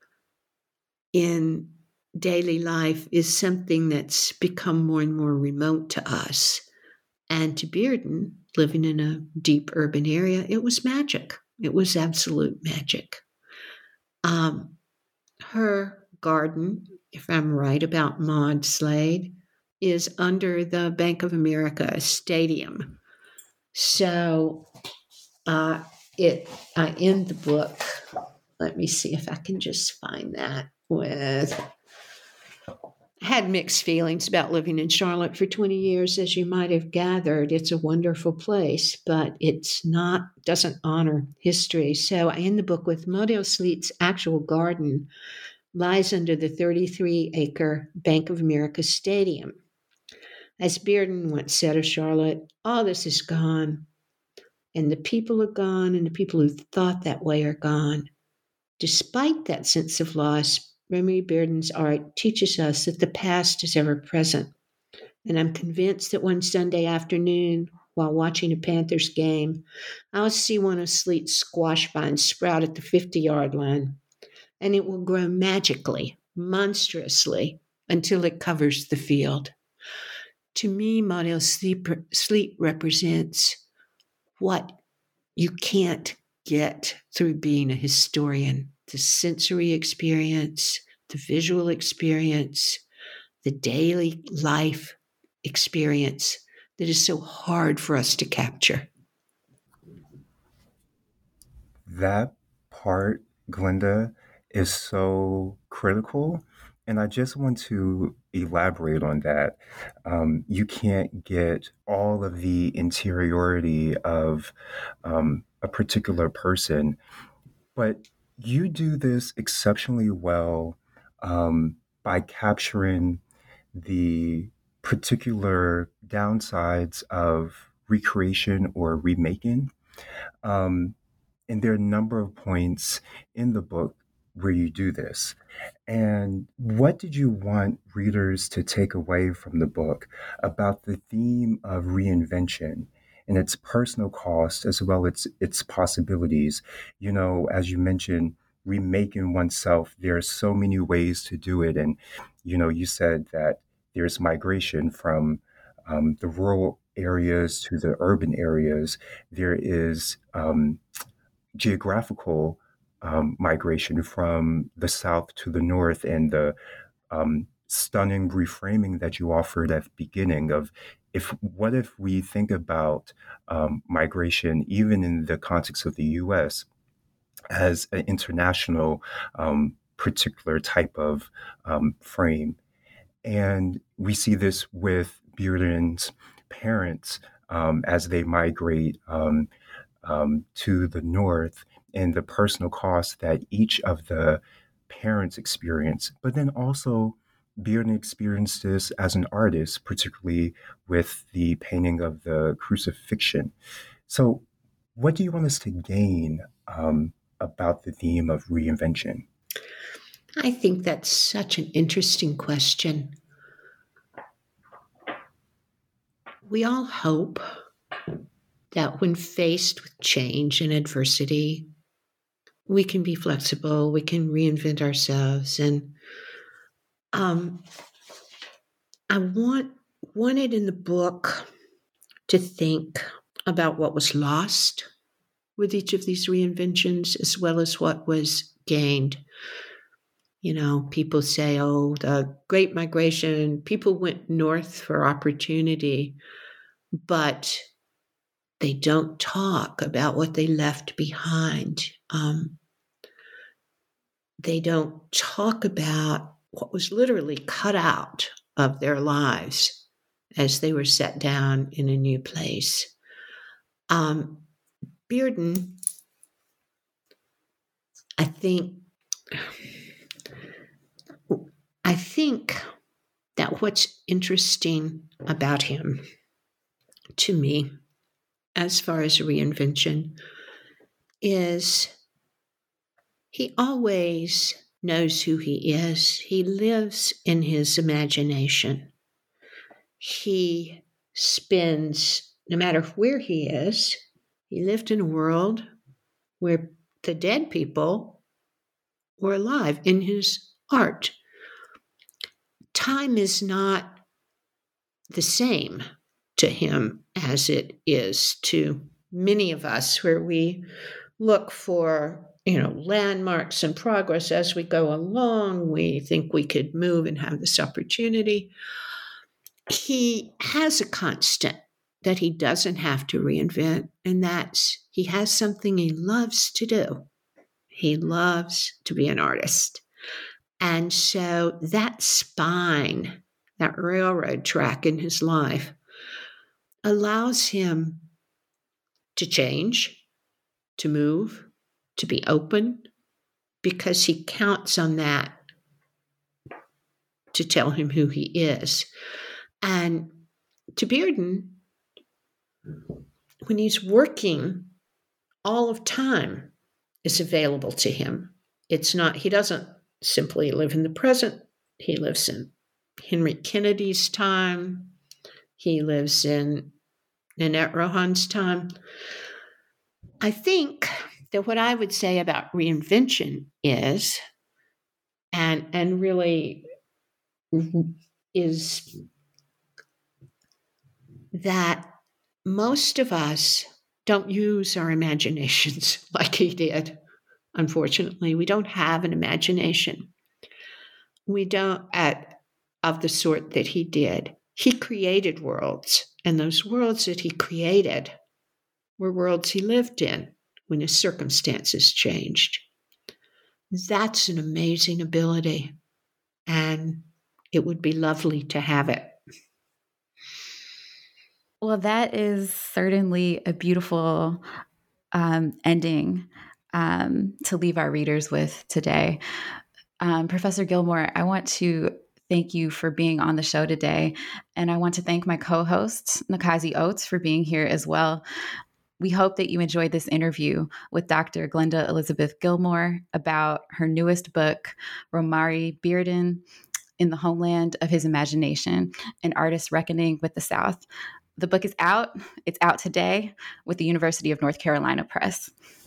in daily life is something that's become more and more remote to us. And to Bearden, living in a deep urban area, it was magic. It was absolute magic. Um, her garden, if I'm right about Maud Slade, is under the Bank of America Stadium. So uh, it uh, in the book, let me see if I can just find that with... I had mixed feelings about living in Charlotte for twenty years, as you might have gathered. It's a wonderful place, but it's not, doesn't honor history. So I end the book with Maudie Sleet's actual garden lies under the thirty-three acre Bank of America Stadium. As Bearden once said of Charlotte, all this is gone, and the people are gone, and the people who thought that way are gone. Despite that sense of loss, Remy Bearden's art teaches us that the past is ever present. And I'm convinced that one Sunday afternoon, while watching a Panthers game, I'll see one of Sleet's squash vines sprout at the fifty-yard line, and it will grow magically, monstrously, until it covers the field. To me, Maudie Sleet represents what you can't get through being a historian: the sensory experience, the visual experience, the daily life experience that is so hard for us to capture. That part, Glenda, is so critical. And I just want to elaborate on that. Um, you can't get all of the interiority of um, a particular person, but you do this exceptionally well um, by capturing the particular downsides of recreation or remaking. Um, and there are a number of points in the book where you do this. And what did you want readers to take away from the book about the theme of reinvention and its personal cost as well as its possibilities? You know, as you mentioned, remaking oneself, there are so many ways to do it. And, you know, you said that there's migration from um, the rural areas to the urban areas. There is um, geographical um, migration from the south to the north, and the um, stunning reframing that you offered at the beginning of if what if we think about um, migration even in the context of the U S as an international um, particular type of um, frame. And we see this with Bearden's parents um, as they migrate um, um, to the North and the personal cost that each of the parents experience, but then also Bearden experienced this as an artist, particularly with the painting of the crucifixion. So what do you want us to gain um, about the theme of reinvention? I think that's such an interesting question. We all hope that when faced with change and adversity, we can be flexible, we can reinvent ourselves. And um, I want wanted in the book to think about what was lost with each of these reinventions, as well as what was gained. You know, people say, oh, the Great Migration, people went north for opportunity, but they don't talk about what they left behind. Um, they don't talk about what was literally cut out of their lives as they were set down in a new place. Um, Bearden, I think, I think that what's interesting about him, to me, as far as reinvention, is he always knows who he is. He lives in his imagination. He spends, no matter where he is, he lived in a world where the dead people were alive in his art. Time is not the same to him as it is to many of us, where we look for, you know, landmarks and progress as we go along. We think we could move and have this opportunity. He has a constant that he doesn't have to reinvent, and that's he has something he loves to do. He loves to be an artist. And so that spine, that railroad track in his life, allows him to change, to move, to be open, because he counts on that to tell him who he is. And to Bearden, when he's working, all of time is available to him. It's not, he doesn't simply live in the present. He lives in Henry Kennedy's time. He lives in Nanette Rohan's time. I think that what I would say about reinvention is, and, and really is that most of us don't use our imaginations like he did. Unfortunately, we don't have an imagination. We don't, at, of the sort that he did. He created worlds, and those worlds that he created were worlds he lived in when his circumstances changed. That's an amazing ability, and it would be lovely to have it. Well, that is certainly a beautiful um, ending um, to leave our readers with today. Um, Professor Gilmore, I want to thank you for being on the show today. And I want to thank my co-host, Nkazi Oates, for being here as well. We hope that you enjoyed this interview with Doctor Glenda Elizabeth Gilmore about her newest book, Romare Bearden, In the Homeland of His Imagination, An Artist's Reckoning with the South. The book is out. It's out today with the University of North Carolina Press.